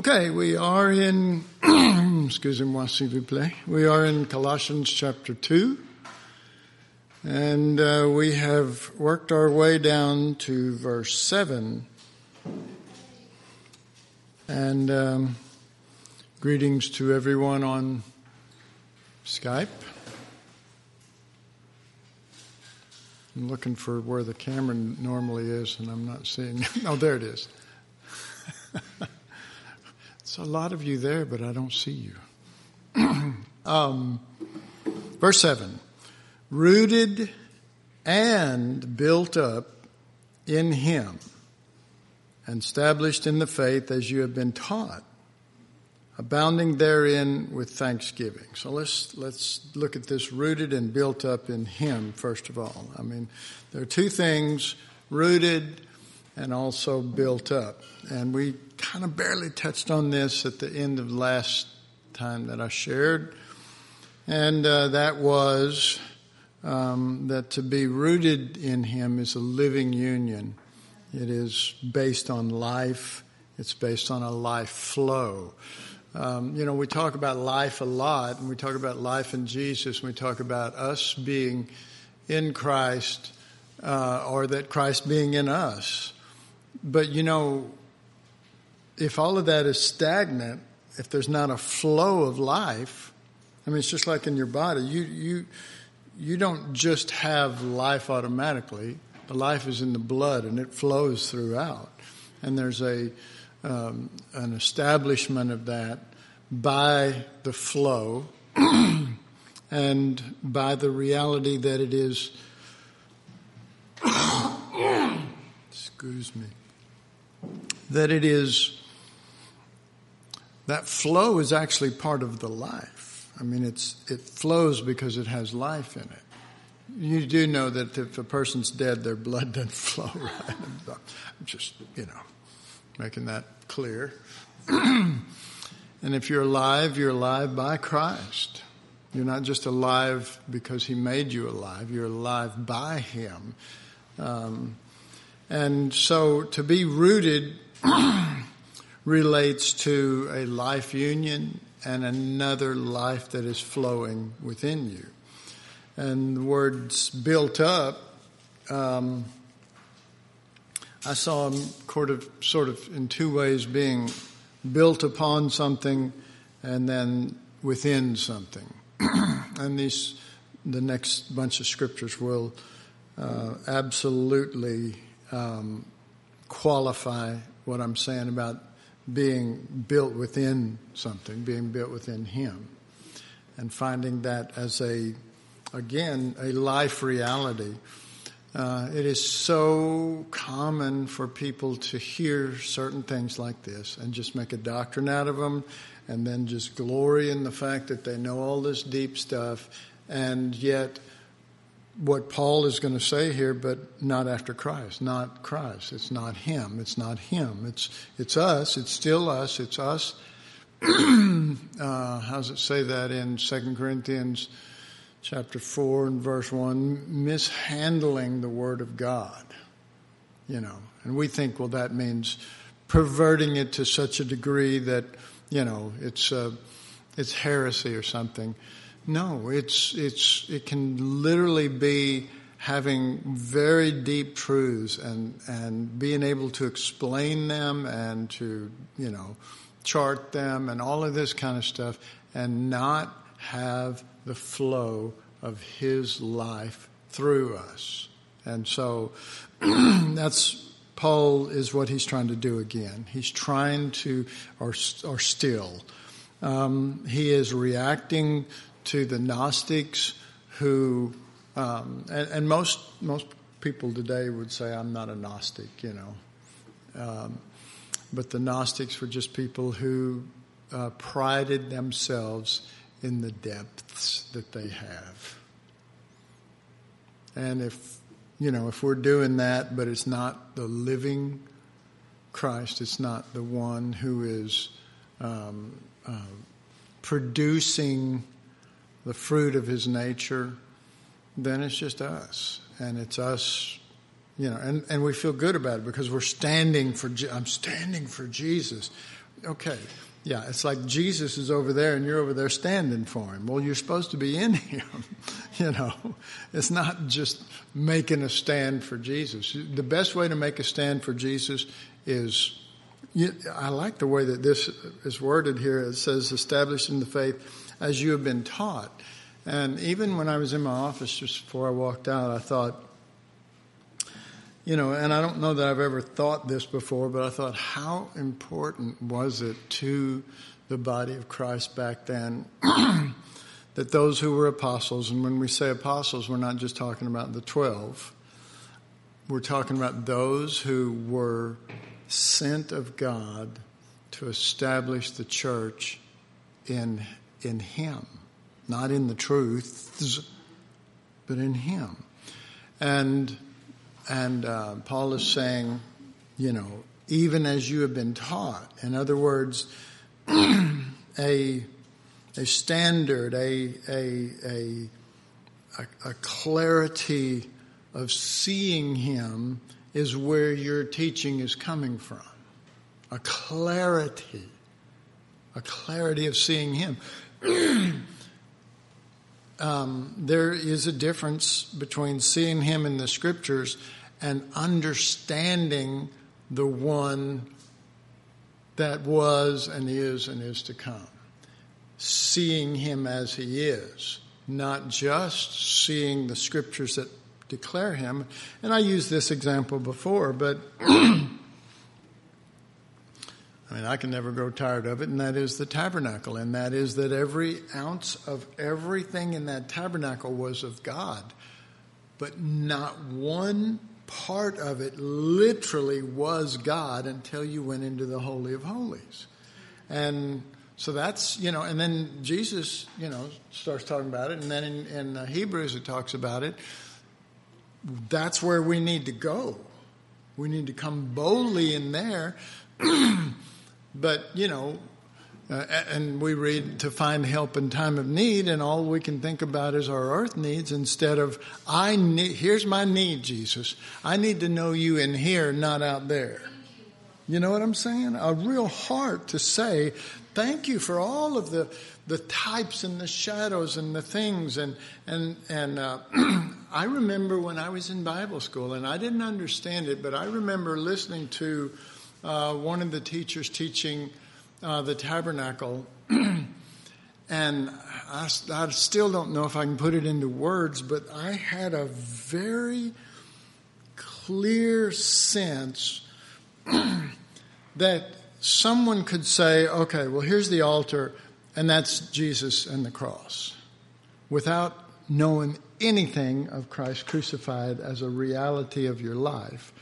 Okay, we are in, excusez-moi s'il vous plaît, we are in Colossians chapter 2, and we have worked our way down to verse 7, and greetings to everyone on Skype. I'm looking for where the camera normally is, and I'm not seeing it. Oh, there it is. It's a lot of you there, but I don't see you. Verse 7, rooted and built up in him and established in the faith as you have been taught, abounding therein with thanksgiving. So let's look at this, rooted and built up in him, first of all. I mean, there are two things, rooted and also built up. And we kind of barely touched on this at the end of last time that I shared. And that was that to be rooted in him is a living union. It is based on life. It's based on a life flow. We talk about life a lot, and we talk about life in Jesus, and we talk about us being in Christ, or that Christ being in us. But, if all of that is stagnant, if there's not a flow of life, I mean, it's just like in your body. You don't just have life automatically. The life is in the blood, and it flows throughout. And there's an establishment of that by the flow and by the reality that it is, excuse me, that it is, that flow is actually part of the life. I mean, it flows because it has life in it. You do know that if a person's dead, their blood doesn't flow, right? I'm just, making that clear. And if you're alive by Christ. You're not just alive because he made you alive. You're alive by him. And so to be rooted relates to a life union and another life that is flowing within you. And the words built up, I saw them sort of in two ways, being built upon something and then within something. And the next bunch of scriptures will absolutely qualify what I'm saying about being built within something, being built within him, and finding that as a life reality. It is so common for people to hear certain things like this and just make a doctrine out of them and then just glory in the fact that they know all this deep stuff, and yet what Paul is going to say here, but not after Christ, not Christ. It's not him. It's not him. It's us. It's still us. It's us. How does it say that in 2 Corinthians chapter 4 and verse 1? Mishandling the word of God, and we think, well, that means perverting it to such a degree that, it's heresy or something. No, it can literally be having very deep truths and being able to explain them and to, chart them and all of this kind of stuff, and not have the flow of his life through us. And so that's Paul is what he's trying to do again. He's trying to, or still, he is reacting to the Gnostics who, and most people today would say, I'm not a Gnostic, but the Gnostics were just people who prided themselves in the depths that they have. And if we're doing that, but it's not the living Christ, it's not the one who is producing the fruit of his nature, then it's just us. And it's us, and we feel good about it because I'm standing for Jesus. okay, yeah, it's like Jesus is over there and you're over there standing for him. Well, you're supposed to be in him, you know. It's not just making a stand for Jesus. The best way to make a stand for Jesus is, I like the way that this is worded here. It says, established in the faith as you have been taught. And even when I was in my office just before I walked out, I thought, you know, and I don't know that I've ever thought this before, but I thought, how important was it to the body of Christ back then that those who were apostles, and when we say apostles, we're not just talking about the 12, we're talking about those who were sent of God to establish the church in him, not in the truths, but in him. And Paul is saying, you know, even as you have been taught. In other words, a standard, a clarity of seeing him is where your teaching is coming from. A clarity of seeing him. There is a difference between seeing him in the scriptures and understanding the one that was and is to come. Seeing him as he is, not just seeing the scriptures that declare him. And I used this example before, but I mean, I can never grow tired of it, and that is the tabernacle. And that is that every ounce of everything in that tabernacle was of God. But not one part of it literally was God until you went into the Holy of Holies. And so that's, you know, and then Jesus, you know, starts talking about it. And then in Hebrews it talks about it. That's where we need to go. We need to come boldly in there. But, you know, and we read to find help in time of need, and all we can think about is our earth needs instead of, here's my need, Jesus. I need to know you in here, not out there. You know what I'm saying? A real heart to say, thank you for all of the types and the shadows and the things. And I remember when I was in Bible school, and I didn't understand it, but I remember listening to one of the teachers teaching the tabernacle, and I still don't know if I can put it into words, but I had a very clear sense that someone could say, okay, well, here's the altar, and that's Jesus and the cross, without knowing anything of Christ crucified as a reality of your life.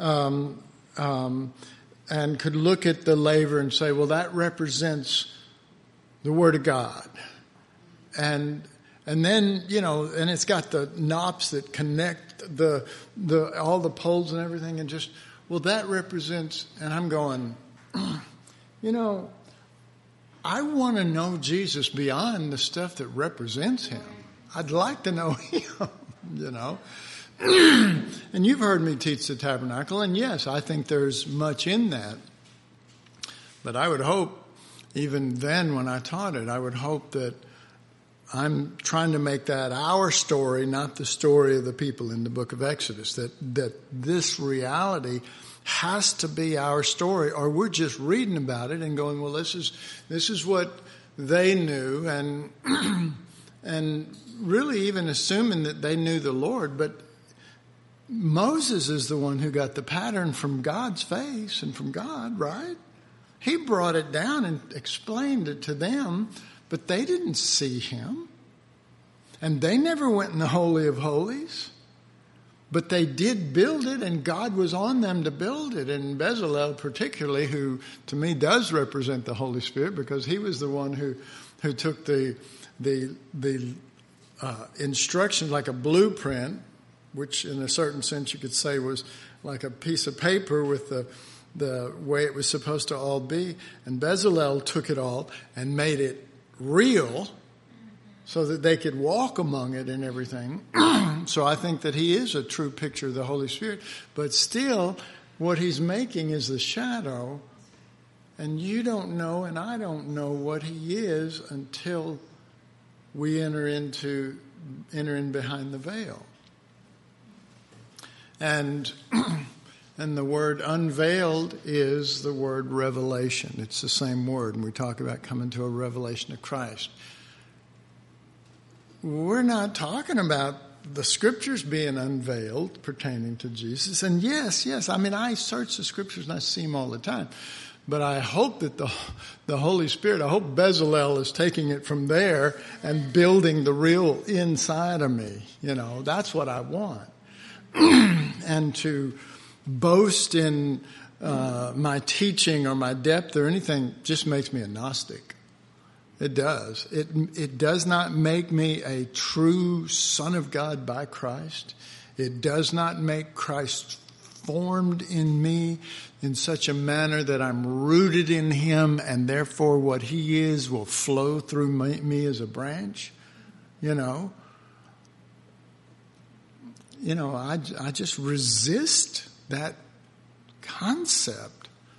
And could look at the laver and say, well, that represents the Word of God. And then, you know, and it's got the knops that connect all the poles and everything, and just, well, that represents, and I'm going, you know, I want to know Jesus beyond the stuff that represents him. I'd like to know him, you know. And you've heard me teach the tabernacle, and yes, I think there's much in that. But I would hope, even then when I taught it, I would hope that I'm trying to make that our story, not the story of the people in the book of Exodus, that this reality has to be our story, or we're just reading about it and going, well, this is what they knew, and really even assuming that they knew the Lord. But Moses is the one who got the pattern from God's face and from God, right? He brought it down and explained it to them, but they didn't see him. And they never went in the Holy of Holies. But they did build it, and God was on them to build it. And Bezalel particularly, who to me does represent the Holy Spirit, because he was the one who took the instructions, like a blueprint, which in a certain sense you could say was like a piece of paper with the way it was supposed to all be. And Bezalel took it all and made it real so that they could walk among it and everything. So I think that he is a true picture of the Holy Spirit. But still, what he's making is the shadow, And you don't know, and I don't know what he is until we enter in behind the veil. And the word unveiled is the word revelation. It's the same word, and we talk about coming to a revelation of Christ. We're not talking about the scriptures being unveiled pertaining to Jesus. And yes, I mean, I search the scriptures and I see them all the time. But I hope that the Holy Spirit, I hope Bezalel is taking it from there and building the real inside of me. You know, that's what I want. And to boast in my teaching or my depth or anything just makes me a Gnostic. It does. It does not make me a true son of God by Christ. It does not make Christ formed in me in such a manner that I'm rooted in him, and therefore what he is will flow through me as a branch. You know, I just resist that concept.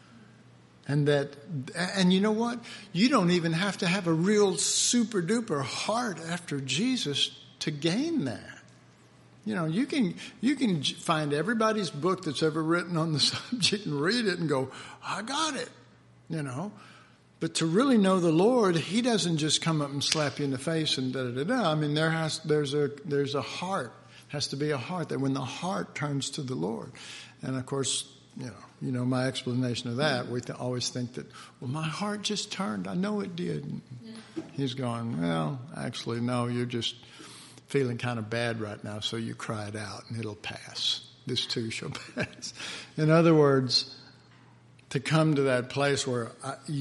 And you know what? You don't even have to have a real super duper heart after Jesus to gain that. You know, you can find everybody's book that's ever written on the subject and read it and go, I got it, you know. But to really know the Lord, he doesn't just come up and slap you in the face and da-da-da-da. I mean, there's a heart, has to be a heart, that when the heart turns to the Lord. And of course, you know my explanation of that. We always think that, well, my heart just turned. I know it did. And he's going, well, actually, no, you're just feeling kind of bad right now, so you cry it out and it'll pass. This too shall pass. In other words, to come to that place where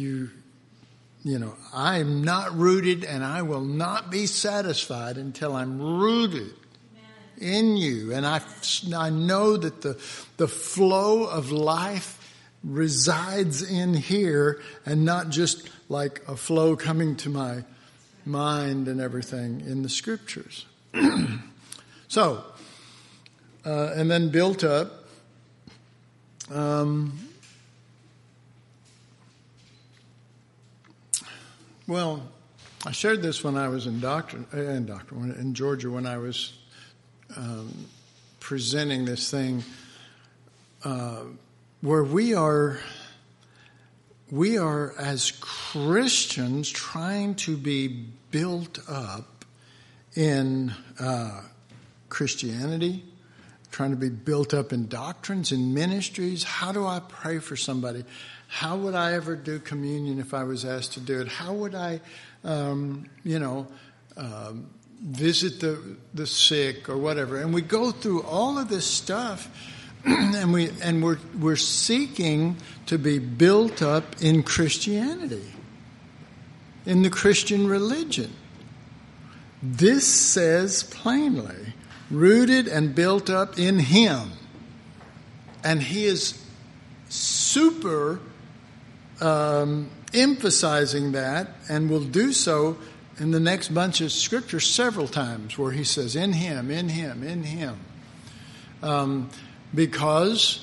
I'm not rooted and I will not be satisfied until I'm rooted in you. And I know that the flow of life resides in here and not just like a flow coming to my mind and everything in the scriptures. So, and then built up. Well, I shared this when I was in Georgia when I was presenting this thing where we are as Christians trying to be built up in Christianity, trying to be built up in doctrines, in ministries. How do I pray for somebody? How would I ever do communion if I was asked to do it? How would I, visit the sick or whatever? And we go through all of this stuff, and we're seeking to be built up in Christianity, in the Christian religion. This says plainly, rooted and built up in him. And he is super emphasizing that, and will do so in the next bunch of scripture several times, where he says, in him, in him, in him. Because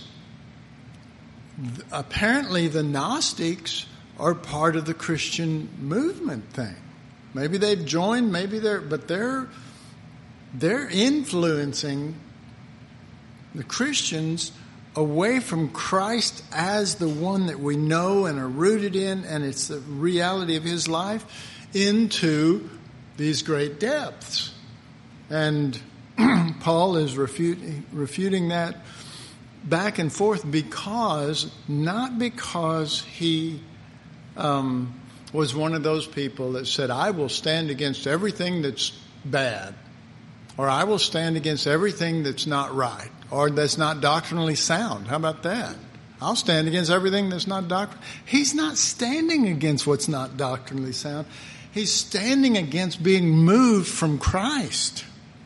apparently the Gnostics are part of the Christian movement thing. Maybe they've joined, they're influencing the Christians away from Christ as the one that we know and are rooted in, and it's the reality of his life, into these great depths. And Paul is refuting that back and forth, not because he was one of those people that said, I will stand against everything that's bad, or I will stand against everything that's not right, or that's not doctrinally sound. How about that? I'll stand against everything that's not doctrinal. He's not standing against what's not doctrinally sound. He's standing against being moved from Christ.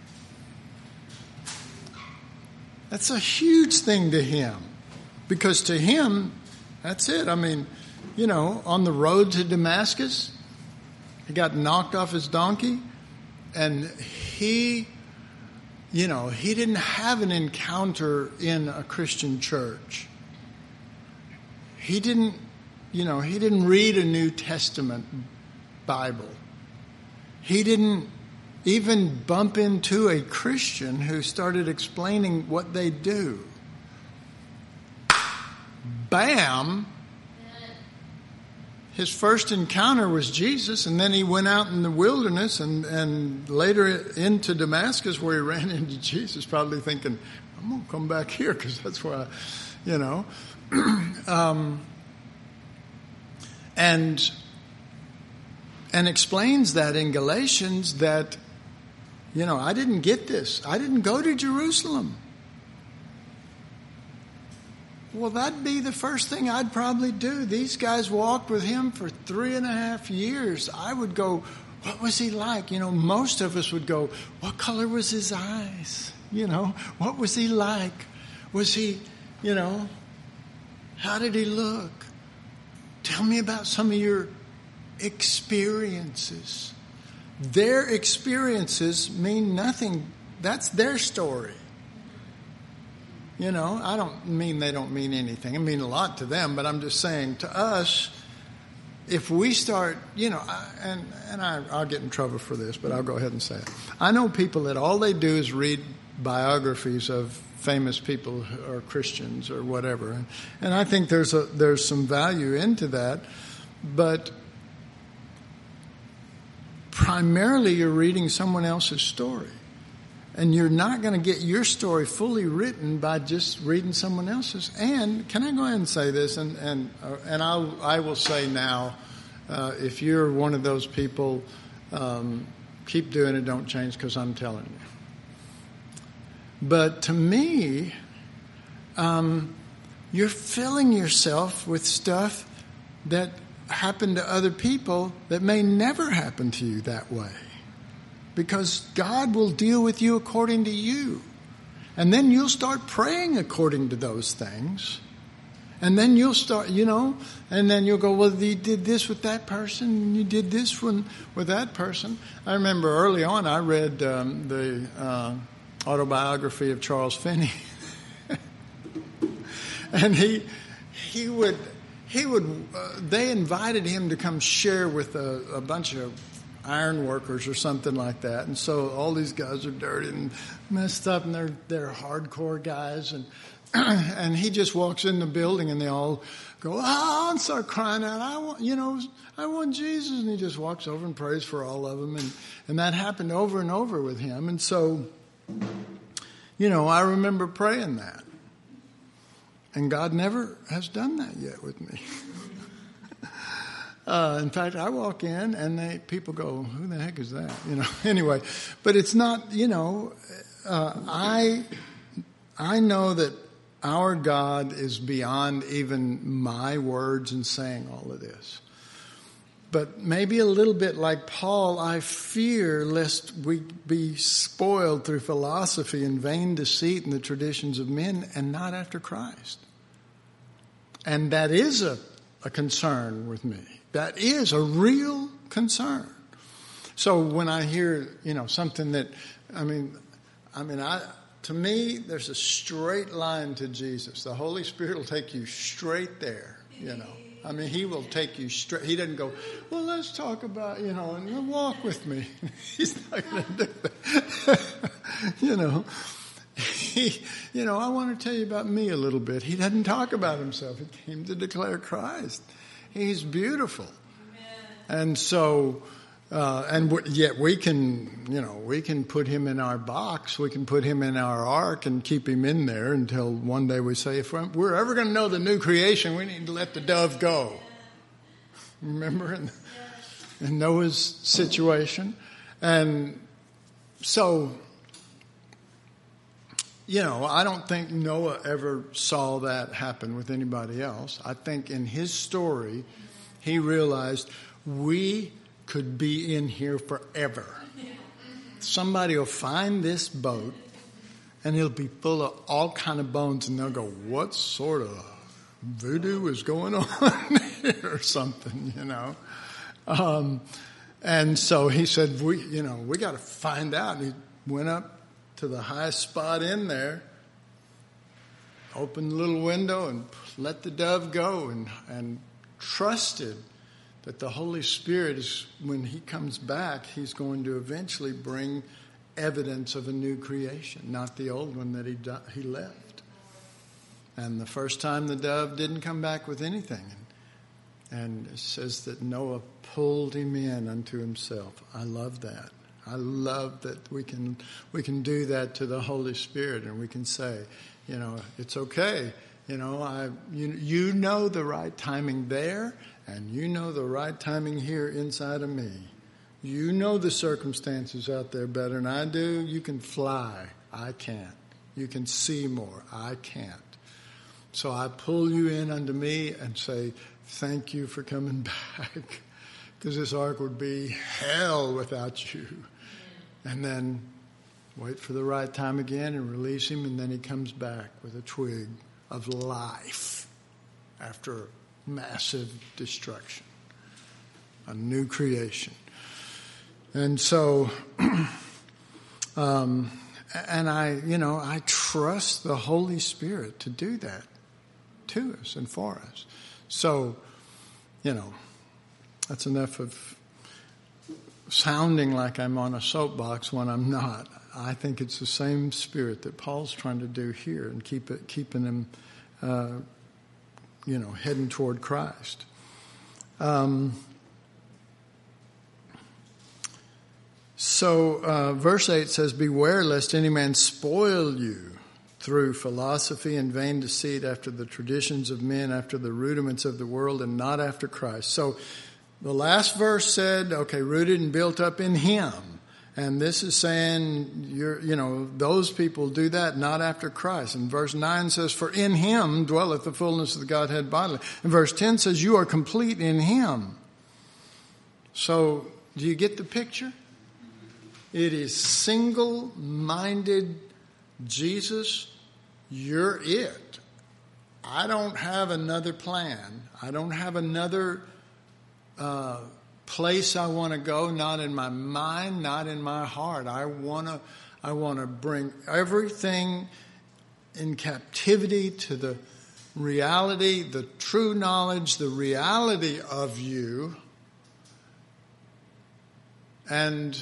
That's a huge thing to him. Because to him, that's it. I mean, on the road to Damascus, he got knocked off his donkey, and he didn't have an encounter in a Christian church. He didn't he didn't read a New Testament Bible. He didn't even bump into a Christian who started explaining what they do. Bam! His first encounter was Jesus, and then he went out in the wilderness and later into Damascus where he ran into Jesus, probably thinking, I'm going to come back here because that's where and explains that in Galatians that, I didn't get this. I didn't go to Jerusalem. Well, that'd be the first thing I'd probably do. These guys walked with him for 3.5 years. I would go, what was he like? Most of us would go, what color was his eyes? What was he like? Was he, how did he look? Tell me about some of your experiences. Their experiences mean nothing. That's their story. I don't mean they don't mean anything. I mean a lot to them, but I'm just saying to us, if we start, I'll get in trouble for this, but I'll go ahead and say it. I know people that all they do is read biographies of famous people or Christians or whatever, and I think there's some value into that, but primarily you're reading someone else's story. And you're not going to get your story fully written by just reading someone else's. And can I go ahead and say this? And I will say now, if you're one of those people, keep doing it. Don't change because I'm telling you. But to me, you're filling yourself with stuff that happened to other people that may never happen to you that way. Because God will deal with you according to you. And then you'll start praying according to those things. And then you'll start, and then you'll go, well, you did this with that person, and you did this one with that person. I remember early on I read the autobiography of Charles Finney. And they invited him to come share with a bunch of iron workers or something like that, and so all these guys are dirty and messed up, and they're hardcore guys, and he just walks in the building, and they all go and start crying out, I want Jesus, and he just walks over and prays for all of them, and that happened over and over with him, and so I remember praying that, and God never has done that yet with me. In fact, I walk in and people go, who the heck is that? Anyway, but it's not, I know that our God is beyond even my words and saying all of this. But maybe a little bit like Paul, I fear lest we be spoiled through philosophy and vain deceit and the traditions of men and not after Christ. And that is a concern with me. That is a real concern. So when I hear, something that, to me, there's a straight line to Jesus. The Holy Spirit will take you straight there, He will take you straight. He doesn't go, well, let's talk about, and walk with me. He's not going to do that. I want to tell you about me a little bit. He doesn't talk about himself. He came to declare Christ. He's beautiful. Amen. And so, yet we can put him in our box. We can put him in our ark and keep him in there until one day we say, if we're ever going to know the new creation, we need to let the dove go. Remember in Noah's situation? And so, I don't think Noah ever saw that happen with anybody else. I think in his story, he realized we could be in here forever. Somebody will find this boat, and it'll be full of all kind of bones, and they'll go, what sort of voodoo is going on here or something, And so he said, we got to find out. And he went up to the highest spot in there, opened the little window and let the dove go and trusted that the Holy Spirit is, when he comes back, he's going to eventually bring evidence of a new creation, not the old one that he left. And the first time the dove didn't come back with anything. And it says that Noah pulled him in unto himself. I love that. I love that we can do that to the Holy Spirit, and we can say, it's okay. You know the right timing there, and you know the right timing here inside of me. You know the circumstances out there better than I do. You can fly. I can't. You can see more. I can't. So I pull you in unto me and say, thank you for coming back, because this ark would be hell without you. And then wait for the right time again and release him, and then he comes back with a twig of life after massive destruction, a new creation. And so, and I trust the Holy Spirit to do that to us and for us. So, that's enough of sounding like I'm on a soapbox when I'm not. I think it's the same spirit that Paul's trying to do here and keeping him, heading toward Christ. So verse 8 says, beware lest any man spoil you through philosophy and vain deceit, after the traditions of men, after the rudiments of the world, and not after Christ. So the last verse said, rooted and built up in him. And this is saying, those people do that not after Christ. And verse 9 says, for in him dwelleth the fullness of the Godhead bodily. And verse 10 says, you are complete in him. So do you get the picture? It is single-minded Jesus, you're it. I don't have another plan. I don't have another place I want to go, not in my mind, not in my heart. I want to bring everything in captivity to the reality, the true knowledge, the reality of you. And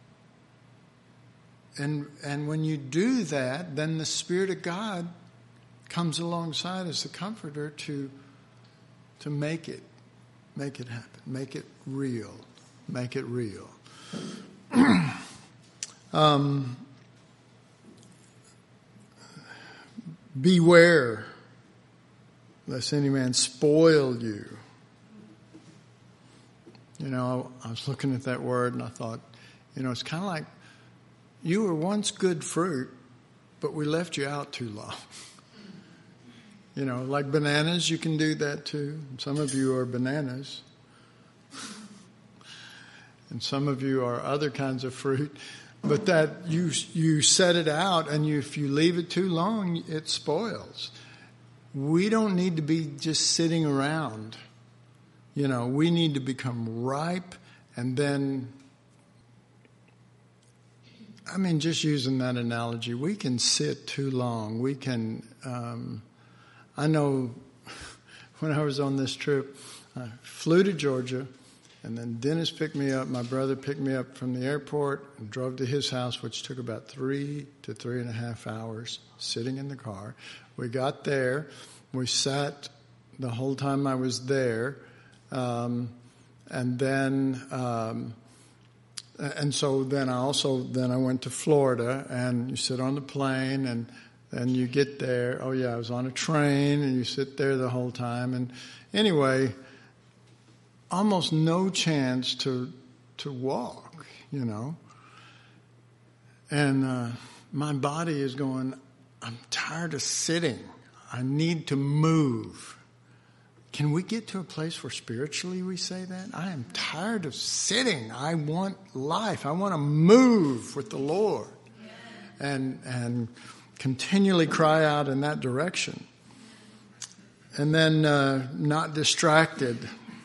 when you do that, then the Spirit of God comes alongside as the comforter to make it happen, make it real. Beware lest any man spoil you. I was looking at that word and I thought, it's kind of like you were once good fruit, but we left you out too long. Like bananas, you can do that too. Some of you are bananas. And some of you are other kinds of fruit. But that you set it out, and if you leave it too long, it spoils. We don't need to be just sitting around. We need to become ripe, and then, just using that analogy, we can sit too long. We can, I know when I was on this trip, I flew to Georgia, and then Dennis picked me up. My brother picked me up from the airport and drove to his house, which took about 3 to 3.5 hours sitting in the car. We got there. We sat the whole time I was there. And so then I went to Florida, and you sit on the plane, and you get there. Oh yeah, I was on a train, and you sit there the whole time. And anyway, almost no chance to walk, And my body is going, I'm tired of sitting. I need to move. Can we get to a place where spiritually we say that? I am tired of sitting. I want life. I want to move with the Lord. And continually cry out in that direction. And then not distracted.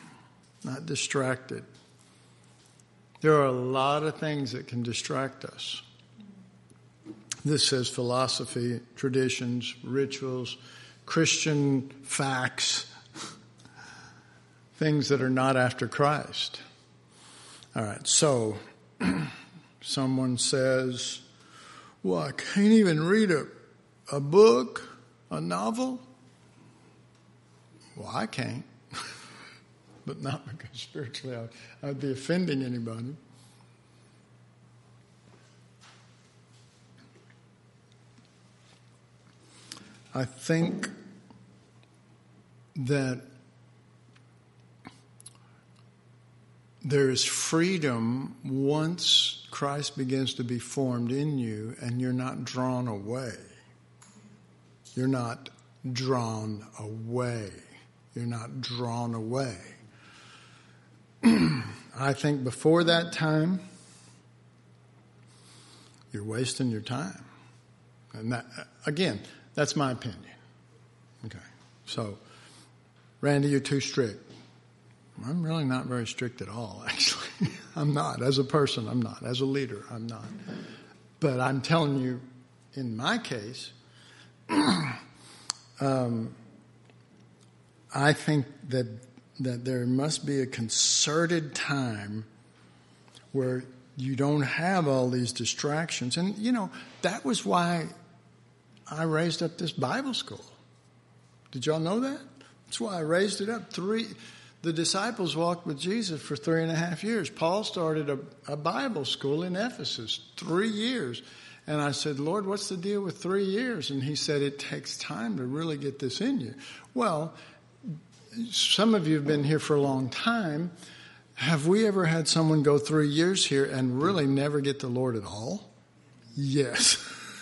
There are a lot of things that can distract us. This says philosophy, traditions, rituals, Christian facts. things that are not after Christ. All right, so someone says, well, I can't even read a book, a novel. Well, I can't, but not because spiritually I'd be offending anybody. I think that there is freedom once Christ begins to be formed in you and you're not drawn away. You're not drawn away. You're not drawn away. I think before that time, you're wasting your time. And that, again, that's my opinion. Okay. So, Randy, you're too strict. I'm really not very strict at all, actually. I'm not. As a person, I'm not. As a leader, I'm not. But I'm telling you, in my case, I think that there must be a concerted time where you don't have all these distractions. And, that was why I raised up this Bible school. Did y'all know that? That's why I raised it up. The disciples walked with Jesus for 3.5 years. Paul started a Bible school in Ephesus, 3 years. And I said, Lord, what's the deal with 3 years? And he said, it takes time to really get this in you. Well, some of you have been here for a long time. Have we ever had someone go 3 years here and really never get the Lord at all? Yes.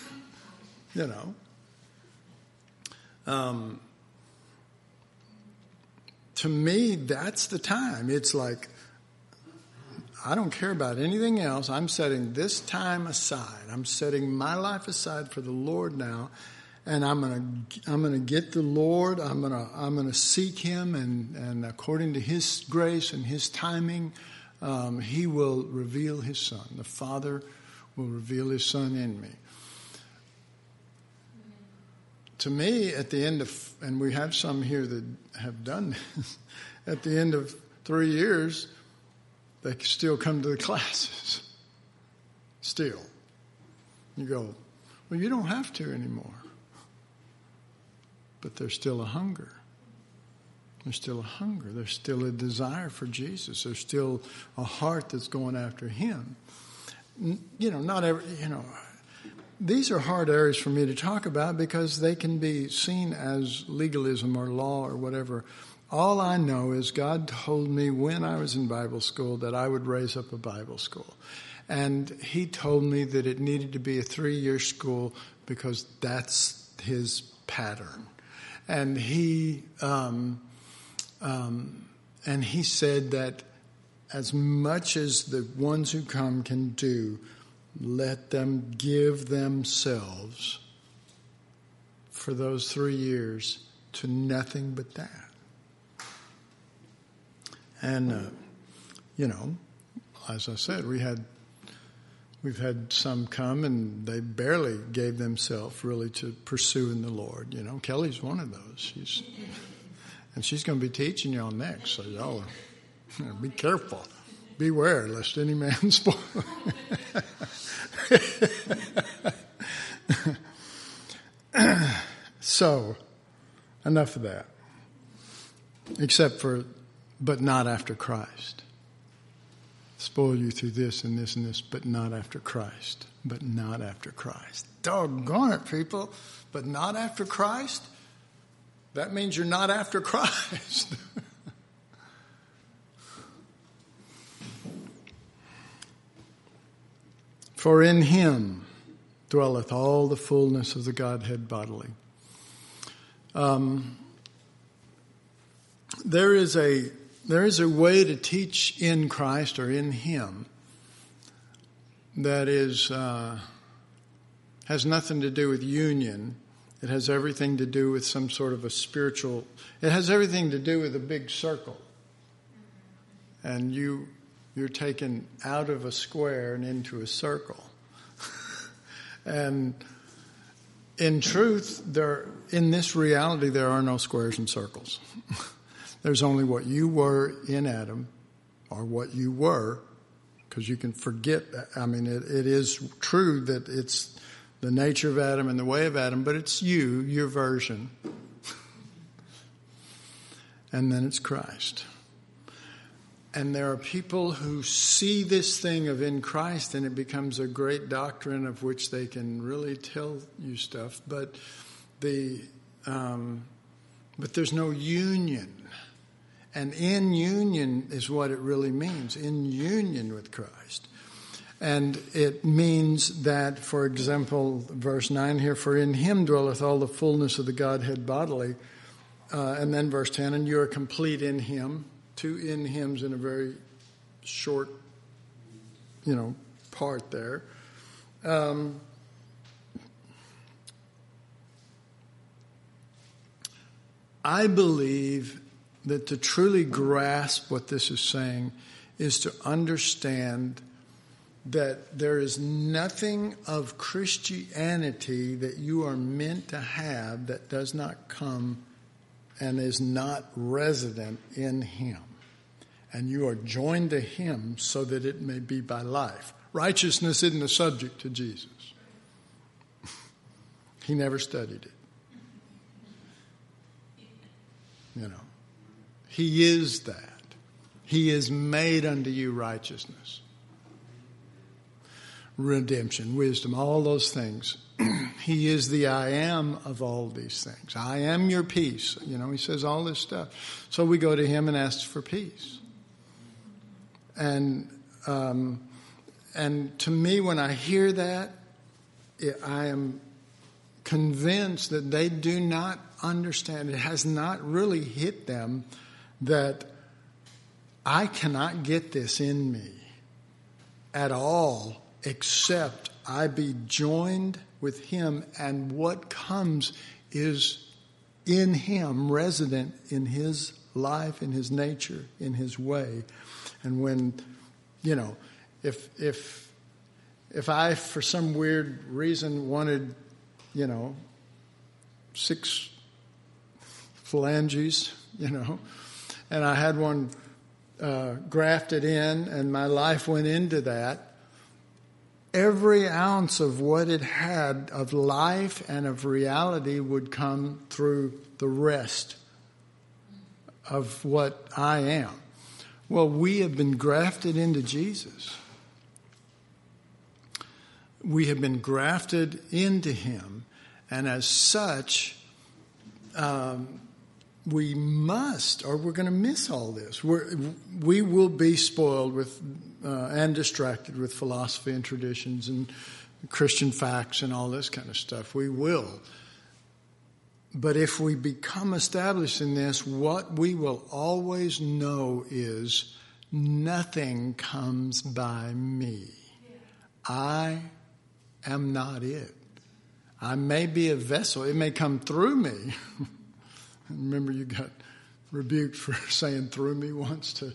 To me, that's the time. It's like, I don't care about anything else. I'm setting this time aside. I'm setting my life aside for the Lord now, and I'm gonna get the Lord. I'm gonna seek Him, and according to His grace and His timing, He will reveal His Son. The Father will reveal His Son in me. To me, at the end of, and we have some here that have done this, at the end of 3 years, they still come to the classes. Still. You go, well, you don't have to anymore. But there's still a hunger. There's still a hunger. There's still a desire for Jesus. There's still a heart that's going after Him. Not every, these are hard areas for me to talk about because they can be seen as legalism or law or whatever. All I know is God told me when I was in Bible school that I would raise up a Bible school. And He told me that it needed to be a 3-year school because that's His pattern. And He said that as much as the ones who come can do, let them give themselves for those 3 years to nothing but that. And, as I said, we've had some come and they barely gave themselves really to pursuing the Lord. Kelly's one of those. She's going to be teaching y'all next. So y'all be careful. Beware lest any man spoil. So, enough of that. But not after Christ. Spoil you through this and this and this, but not after Christ. But not after Christ. Doggone it, people. But not after Christ? That means you're not after Christ. For in Him dwelleth all the fullness of the Godhead bodily. There is a way to teach in Christ or in Him that has nothing to do with union. It has everything to do with some sort of a spiritual. It has everything to do with a big circle, and you're taken out of a square and into a circle. And in truth, in this reality, there are no squares and circles. There's only what you were in Adam, or what you were, because you can forget. I mean, it is true that it's the nature of Adam and the way of Adam, but it's you, your version. And then it's Christ. And there are people who see this thing of in Christ, and it becomes a great doctrine of which they can really tell you stuff. But there's no union. And in union is what it really means, in union with Christ. And it means that, for example, verse 9 here, for in him dwelleth all the fullness of the Godhead bodily. And then verse 10, and you are complete in him. 2 in hims in a very short, part there. I believe that to truly grasp what this is saying is to understand that there is nothing of Christianity that you are meant to have that does not come and is not resident in him. And you are joined to him so that it may be by life. Righteousness isn't a subject to Jesus. He never studied it. He is that. He is made unto you righteousness, redemption, wisdom, all those things. He is the I am of all these things. I am your peace. He says all this stuff. So we go to him and ask for peace. And to me, when I hear that, I am convinced that they do not understand. It has not really hit them that I cannot get this in me at all except I be joined with him, and what comes is in him, resident in his life, in his nature, in his way. And when, if I, for some weird reason, wanted, 6 phalanges, and I had one grafted in, and my life went into that, every ounce of what it had of life and of reality would come through the rest of what I am. Well, we have been grafted into Jesus. We have been grafted into him, and as such, we must, or we're going to miss all this. We will be spoiled with and distracted with philosophy and traditions and Christian facts and all this kind of stuff. We will. But if we become established in this, what we will always know is nothing comes by me. I am not it. I may be a vessel. It may come through me. Remember, you got rebuked for saying through me once too.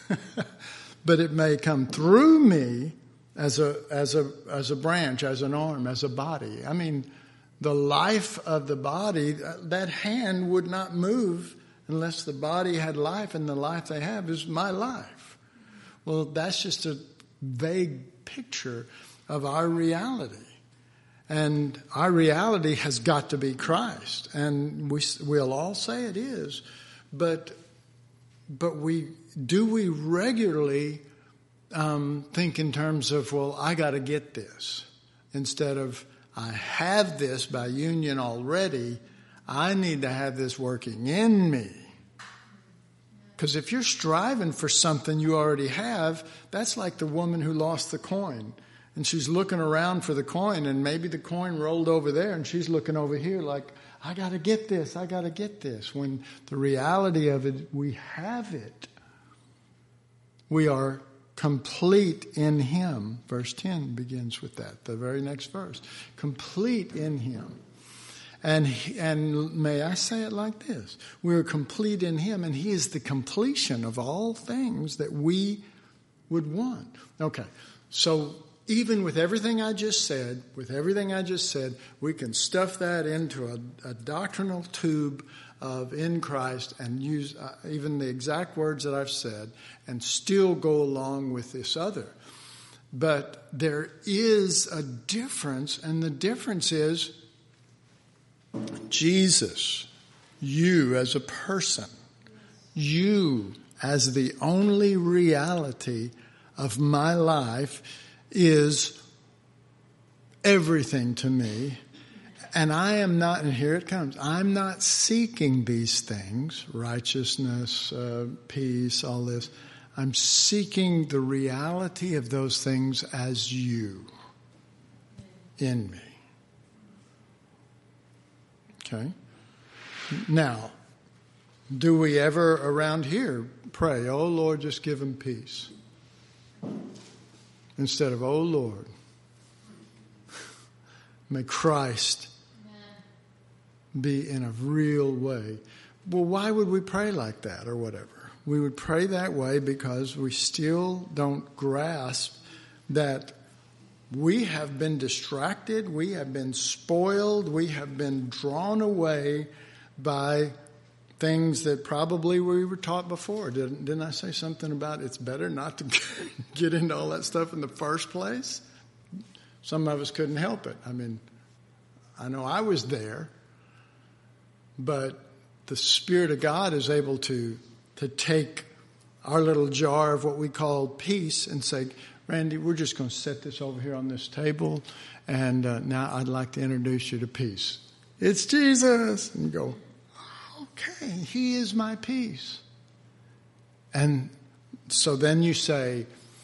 But it may come through me as a branch, as an arm, as a body. I mean, the life of the body, that hand would not move unless the body had life, and the life they have is my life. Well, that's just a vague picture of our reality. And our reality has got to be Christ. And we'll all say it is. But we regularly think in terms of, well, I got to get this. Instead of, I have this by union already, I need to have this working in me. Because if you're striving for something you already have, that's like the woman who lost the coin. And she's looking around for the coin, and maybe the coin rolled over there, and she's looking over here like, I got to get this, I got to get this. When the reality of it, we have it. We are complete in him. Verse 10 begins with that, the very next verse. Complete in him. And may I say it like this? We are complete in him, and he is the completion of all things that we would want. Okay, so even with everything I just said, we can stuff that into a doctrinal tube of in Christ and use even the exact words that I've said and still go along with this other. But there is a difference, and the difference is Jesus, you as a person, you as the only reality of my life is everything to me. And I am not, and here it comes, I'm not seeking these things, righteousness, peace, all this. I'm seeking the reality of those things as you in me. Okay? Now, do we ever around here pray, oh Lord, just give him peace? Instead of, oh Lord, may Christ be in a real way. Well, why would we pray like that or whatever? We would pray that way because we still don't grasp that we have been distracted, we have been spoiled, we have been drawn away by things that probably we were taught before. Didn't I say something about it's better not to get into all that stuff in the first place? Some of us couldn't help it. I mean, I know I was there, but the Spirit of God is able to take our little jar of what we call peace and say, Randy, we're just going to set this over here on this table, and now I'd like to introduce you to peace. It's Jesus. And you go, okay, he is my peace. And so then you say,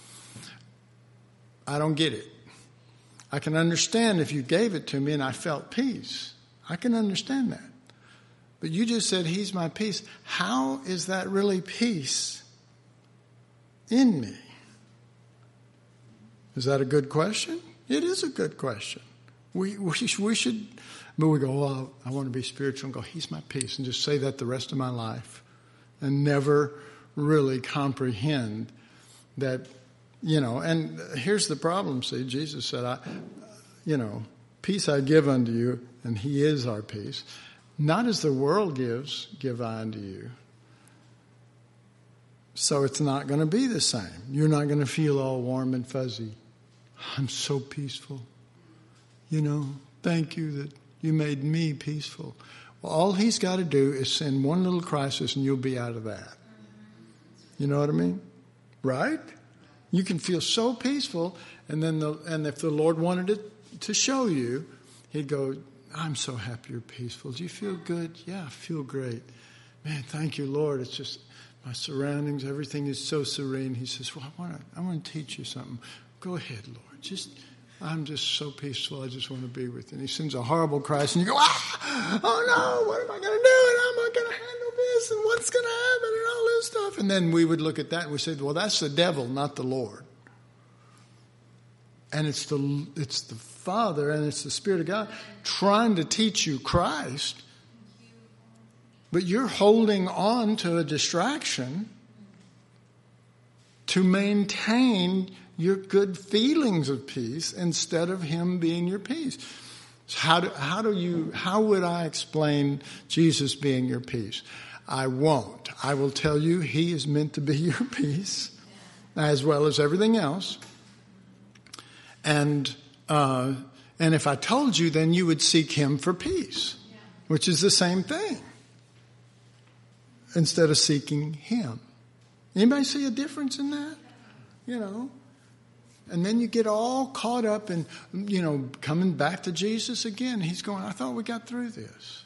I don't get it. I can understand if you gave it to me and I felt peace. I can understand that. But you just said he's my peace. How is that really peace in me? Is that a good question? It is a good question. We should, but we go, well, I want to be spiritual and go, he's my peace, and just say that the rest of my life and never really comprehend that, and here's the problem. See, Jesus said, peace I give unto you, and he is our peace. Not as the world gives, give I unto you. So it's not going to be the same. You're not going to feel all warm and fuzzy. I'm so peaceful. Thank you that you made me peaceful. Well, all he's got to do is send one little crisis and you'll be out of that. You know what I mean? Right? You can feel so peaceful, and if the Lord wanted it to show you, he'd go, I'm so happy you're peaceful. Do you feel good? Yeah, I feel great. Man, thank you, Lord. It's just my surroundings, everything is so serene. He says, well, I want to teach you something. Go ahead, Lord. I'm just so peaceful. I just want to be with you. And he sends a horrible crisis, and you go, oh no, what am I going to do? And how am I going to handle this? And what's going to happen? And all this stuff. And then we would look at that and we say, well, that's the devil, not the Lord. And it's the Father and it's the Spirit of God trying to teach you Christ, but you're holding on to a distraction to maintain your good feelings of peace instead of him being your peace. So how would I explain Jesus being your peace? I won't. I will tell you he is meant to be your peace as well as everything else. And if I told you, then you would seek him for peace, which is the same thing, instead of seeking him. Anybody see a difference in that? And then you get all caught up in, coming back to Jesus again. He's going, I thought we got through this.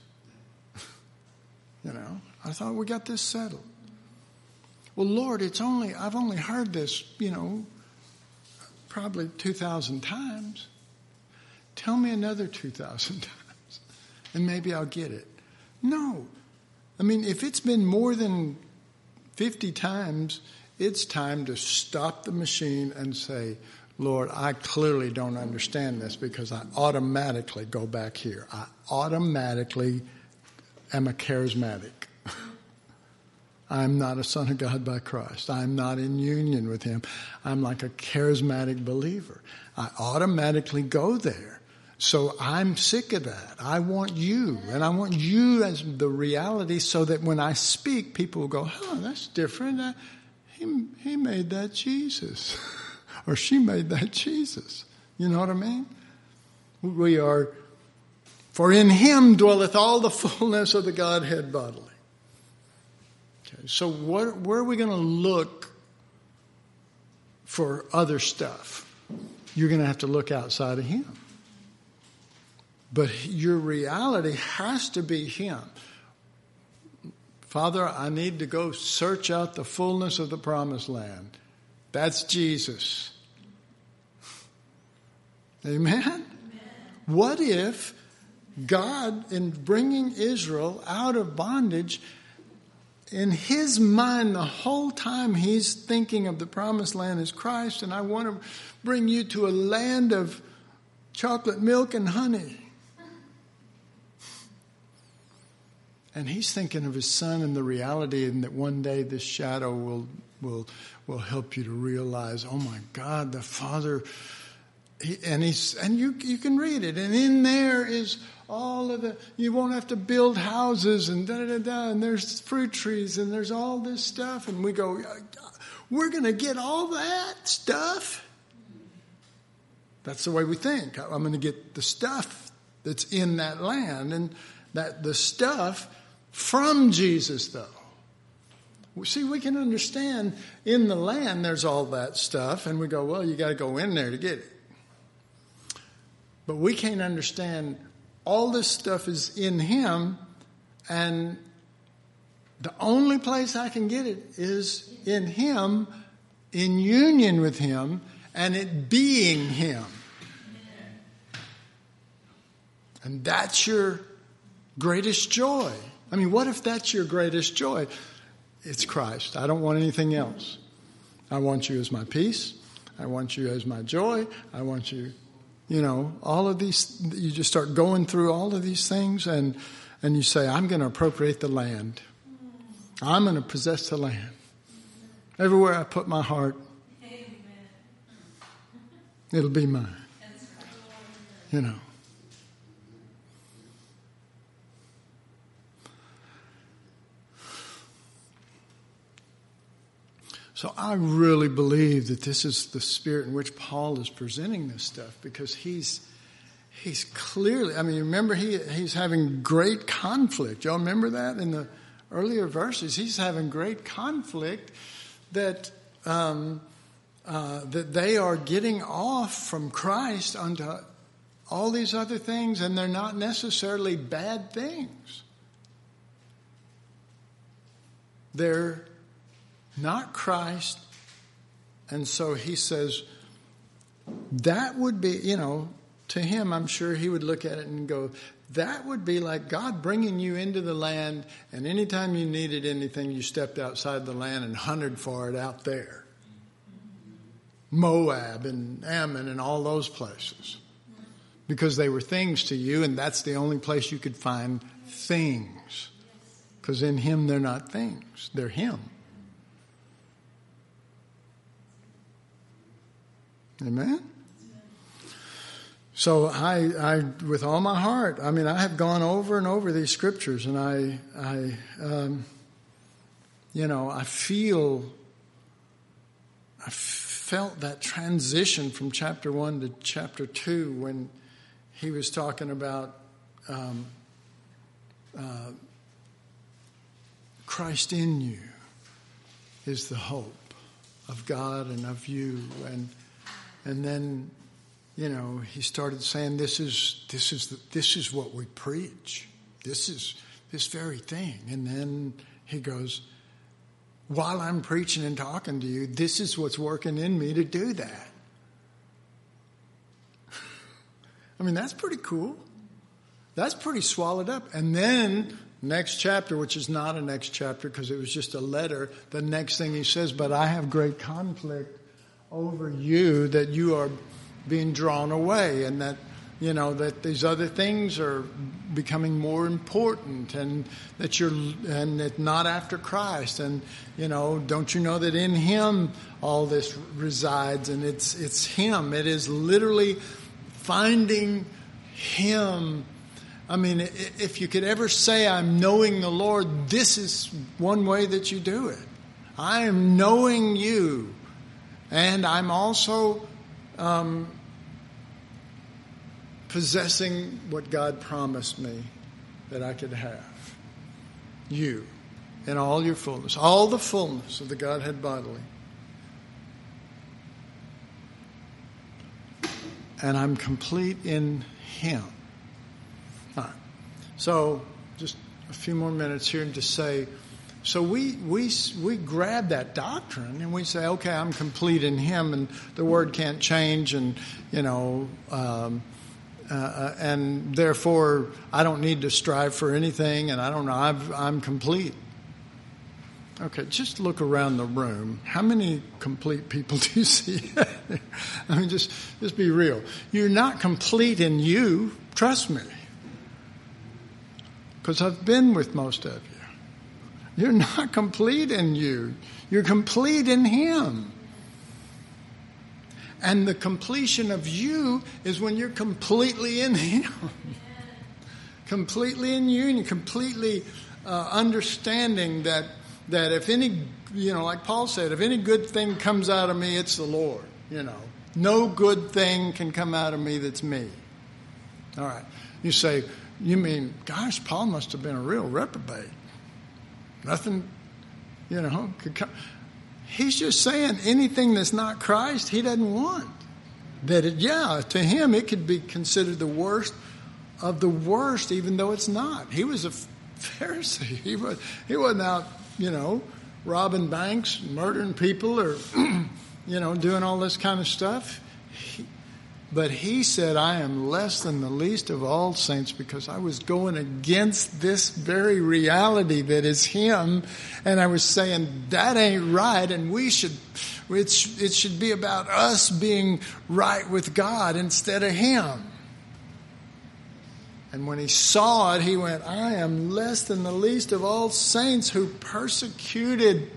I thought we got this settled. Well, Lord, I've only heard this, probably 2,000 times. Tell me another 2,000 times, and maybe I'll get it. No. I mean, if it's been more than 50 times, it's time to stop the machine and say, Lord, I clearly don't understand this because I automatically go back here. I automatically am a charismatic. I'm not a son of God by Christ. I'm not in union with him. I'm like a charismatic believer. I automatically go there. So I'm sick of that. I want you, and I want you as the reality so that when I speak, people will go, oh, that's different. He made that Jesus. Or she made that Jesus. You know what I mean? We are, for in him dwelleth all the fullness of the Godhead bodily. Okay, so where are we going to look for other stuff? You're going to have to look outside of him. But your reality has to be him. Father, I need to go search out the fullness of the promised land. That's Jesus. Amen? Amen. What if God, in bringing Israel out of bondage, in his mind the whole time he's thinking of the promised land as Christ, and I want to bring you to a land of chocolate milk and honey. And he's thinking of his son and the reality, and that one day this shadow will help you to realize, oh my God, the Father, and you can read it, and in there is all of you won't have to build houses and and there's fruit trees and there's all this stuff, and we go, we're going to get all that stuff. That's the way we think. I'm going to get the stuff that's in that land, and that the stuff from Jesus, though. See, we can understand in the land there's all that stuff, and we go, well, you got to go in there to get it. But we can't understand all this stuff is in him, and the only place I can get it is in him, in union with him, and it being him. And that's your greatest joy. I mean, what if that's your greatest joy? It's Christ. I don't want anything else. I want you as my peace. I want you as my joy. I want you, all of these. You just start going through all of these things, and you say, I'm going to appropriate the land. I'm going to possess the land. Everywhere I put my heart, it'll be mine. So I really believe that this is the spirit in which Paul is presenting this stuff, because he's clearly, remember he's having great conflict. Y'all remember that in the earlier verses? He's having great conflict that that they are getting off from Christ onto all these other things, and they're not necessarily bad things. They're not Christ. And so he says, that would be, to him, I'm sure he would look at it and go, that would be like God bringing you into the land, and anytime you needed anything, you stepped outside the land and hunted for it out there. Moab and Ammon and all those places. Because they were things to you, and that's the only place you could find things. Because in him, they're not things. They're him. Amen? So I, with all my heart, I have gone over and over these scriptures, and I felt that transition from chapter 1 to chapter 2 when he was talking about Christ in you is the hope of God and of you, and then, he started saying, this is what we preach. This is this very thing. And then he goes, while I'm preaching and talking to you, this is what's working in me to do that. That's pretty cool. That's pretty swallowed up. And then next chapter, which is not a next chapter because it was just a letter, the next thing he says, but I have great conflict over you, that you are being drawn away, and that that these other things are becoming more important, and that not after Christ, and don't you know that in him all this resides, and it's him. It is literally finding Him. I mean, if you could ever say, I'm knowing the Lord, this is one way that you do it. I am knowing you. And I'm also possessing what God promised me that I could have. You, in all your fullness, all the fullness of the Godhead bodily. And I'm complete in Him. All right. So, just a few more minutes here to say, so we grab that doctrine and we say, okay, I'm complete in Him, and the Word can't change, and and therefore I don't need to strive for anything, and I don't know, I'm complete. Okay, just look around the room. How many complete people do you see? I mean, just be real. You're not complete in you. Trust me, because I've been with most of you. You're not complete in you. You're complete in Him. And the completion of you is when you're completely in Him. Completely in you, and you're completely understanding that if any, like Paul said, if any good thing comes out of me, it's the Lord. No good thing can come out of me that's me. All right. You say, you mean, gosh, Paul must have been a real reprobate. Nothing, could come. He's just saying anything that's not Christ, he doesn't want. To him it could be considered the worst of the worst, even though it's not. He was a Pharisee. He wasn't out, robbing banks, murdering people, or doing all this kind of stuff. But he said, I am less than the least of all saints, because I was going against this very reality that is Him. And I was saying, that ain't right. And it should be about us being right with God instead of Him. And when he saw it, he went, I am less than the least of all saints who persecuted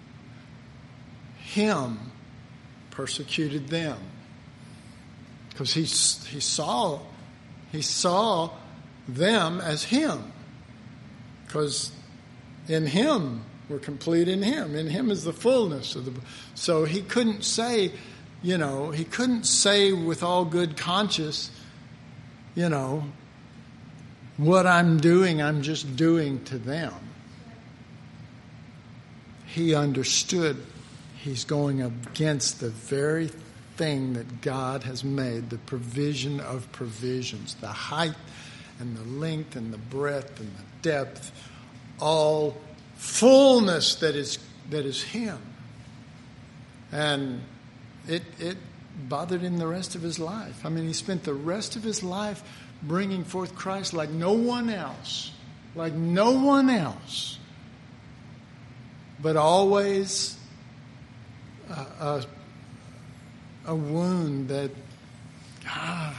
Him, persecuted them. Because he saw them as Him. Because in Him, we're complete in Him. In Him is the fullness of the. So he couldn't say, he couldn't say with all good conscience, what I'm doing, I'm just doing to them. He understood he's going against the very thing that God has made, the provision of provisions, the height and the length and the breadth and the depth, all fullness that is Him. And it bothered him the rest of his life. I mean, he spent the rest of his life bringing forth Christ like no one else, but always a wound that, God,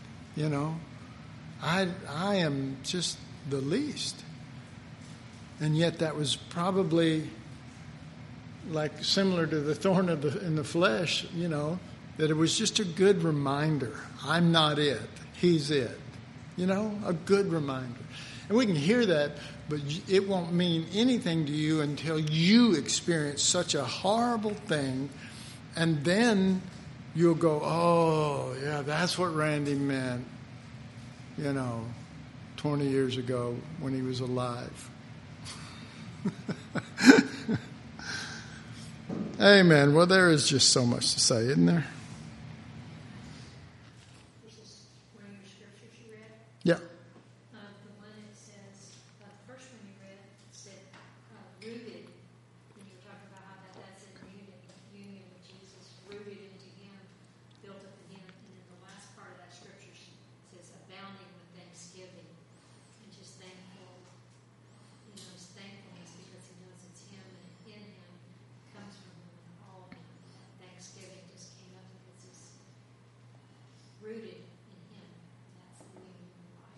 I am just the least. And yet that was probably like similar to the thorn in the flesh, that it was just a good reminder. I'm not it. He's it. A good reminder. And we can hear that, but it won't mean anything to you until you experience such a horrible thing, and then you'll go, oh, yeah, that's what Randy meant, 20 years ago when he was alive. Amen. Well, there is just so much to say, isn't there? This is one of your scriptures you read? Yeah. The one that says, the first one you read said, rooted. And you were talking about how that's in union with Jesus, rooted into Him, built up in Him. And then the last part of that scripture says, abounding with thanksgiving. And just thankful, his thankfulness because he knows it's Him, and in Him comes from Him and all of Him. Thanksgiving just came up because he's rooted in Him. That's the meaning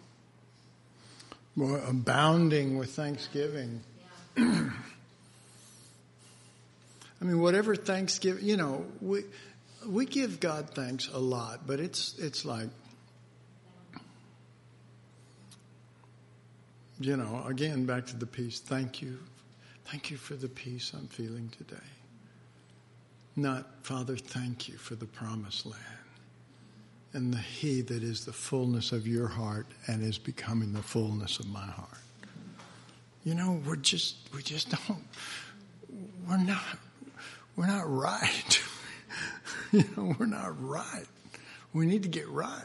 of life. More abounding with thanksgiving. Yeah. I mean, whatever Thanksgiving, we give God thanks a lot, but it's like, again, back to the peace. Thank you. Thank you for the peace I'm feeling today. Not, Father, thank you for the promised land and the He that is the fullness of your heart and is becoming the fullness of my heart. We just don't, we're not right. We're not right. We need to get right.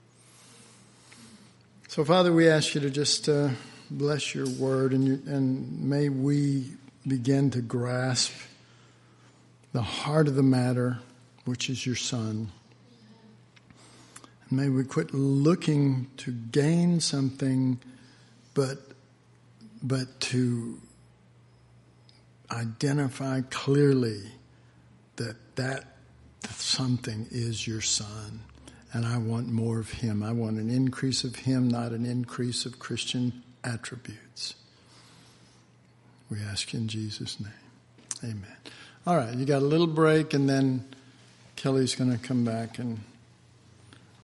So, Father, we ask you to just bless your word, and may we begin to grasp the heart of the matter, which is your Son. And may we quit looking to gain something, but to identify clearly that something is your Son. And I want more of him. I want an increase of him, not an increase of Christian attributes. We ask in Jesus' name. Amen. All right, you got a little break, and then Kelly's going to come back and